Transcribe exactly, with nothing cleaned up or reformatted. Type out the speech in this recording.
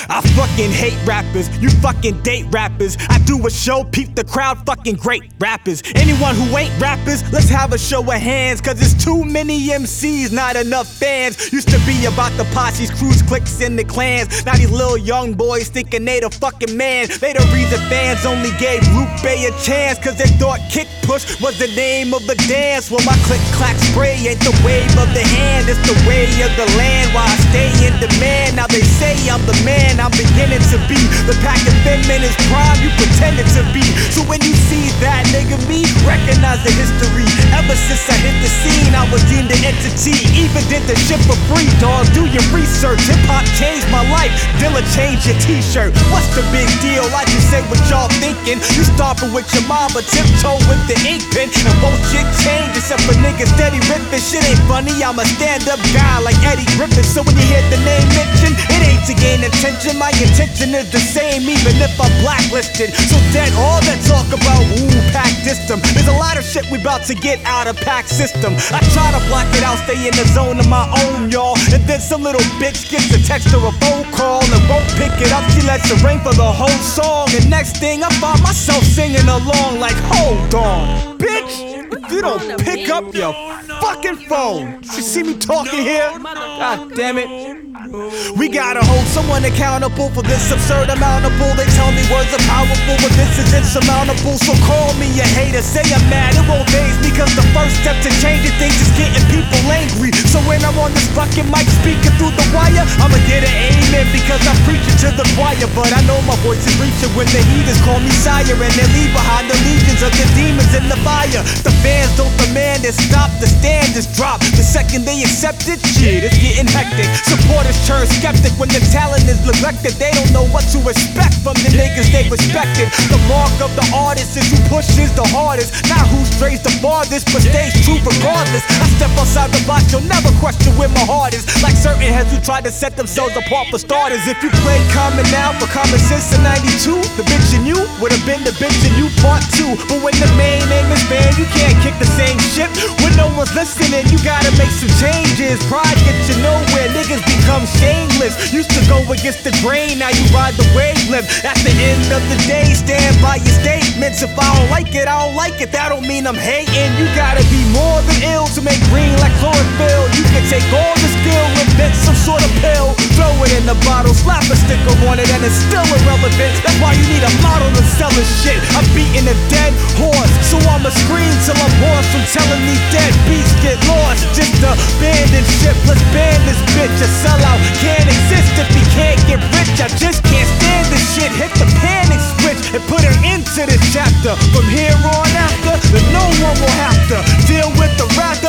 I fucking hate rappers, you fucking date rappers. I do a show, peep the crowd, fucking great rappers. Anyone who ain't rappers, let's have a show of hands. Cause there's too many M Cs, not enough fans. Used to be about the posses, crews, cliques, and the clans. Now these little young boys thinking they the fucking man. They the reason fans only gave Lupe a chance. Cause they thought Kick Push was the name of the dance. Well, my click clack spray ain't the wave of the hand, it's the way of the land. While I stay in demand, now they say I'm the man. I'm beginning to be the pack of feminist prime you pretended to be. So when you see that nigga me, recognize the history. Ever since I hit the scene, I was deemed an entity. Even did the shit for free, dog. Do your research. Hip hop changed my life. Dilla changed your t-shirt. What's the big deal? I just say what y'all thinking. You stomping with your mama, tiptoe with the ink pen, and won't shit change except for niggas steady ripping. Shit ain't funny. I'm a stand-up guy like Eddie Griffin. So when you hear the name mentioned, it ain't to gain attention. My intention is the same, even if I'm blacklisted. So dead all that talk about ooh, pack system. There's a lot of shit we about to get out of pack system. I try to block it out, stay in the zone of my own, y'all. And then some little bitch gets a text or a phone call and won't pick it up. She lets it ring for the whole song. And next thing I find myself singing along like, hold on, bitch. If you don't pick up your fucking phone, you see me talking here? God damn it. We gotta hold someone accountable for this absurd amount of bull. They tell me words are powerful, but this is insurmountable. So call me a hater, say I'm mad, it won't faze me. Cause the first step to changing things is getting people angry. So when I'm on this fucking mic speaking through the wire, I'ma get an amen because I'm preaching to the choir. But I know my voice is reaching when the heathens call me sire. And they leave behind the legions of the demons in the fire. The fans don't demand it, stop, the standards drop. The second they accept it, shit, it's getting hectic. Supporters turn skeptic when the talent is neglected. They don't know what to expect from the niggas they respected. The mark of the artist is who pushes the hardest, not who strays the farthest, but stays true regardless. I step outside the box, you'll never question where my heart is. Like certain heads who try to set themselves apart for starters. If you played Common Now for Common Sense in ninety-two, the bitch in you would have been the bitch in you part two. But when the main name is banned, you can't kick the same shit. When no one's listening, you gotta make some changes. Pride gets you nowhere, niggas become shameless. Used to go against the grain, now you ride the wavelength. At the end of the day, stand by your statements. If I don't like it, I don't like it. That don't mean I'm hating. You gotta be more than ill to make green like chlorophyll. You can take all the skill, invent some sort of pill, throw it in the bottle, slap a sticker on it, and it's still irrelevant. That's why you need a model to sell this shit. I'm beating a dead horse, so I'ma scream till I'm hoarse from telling these dead beats get lost. Just abandon ship, let's ban this bitch. A sellout can't exist if he can't get rich. I just can't stand this shit. Hit the panic switch and put an end to this chapter. From here on after, then no one will have to deal with the rap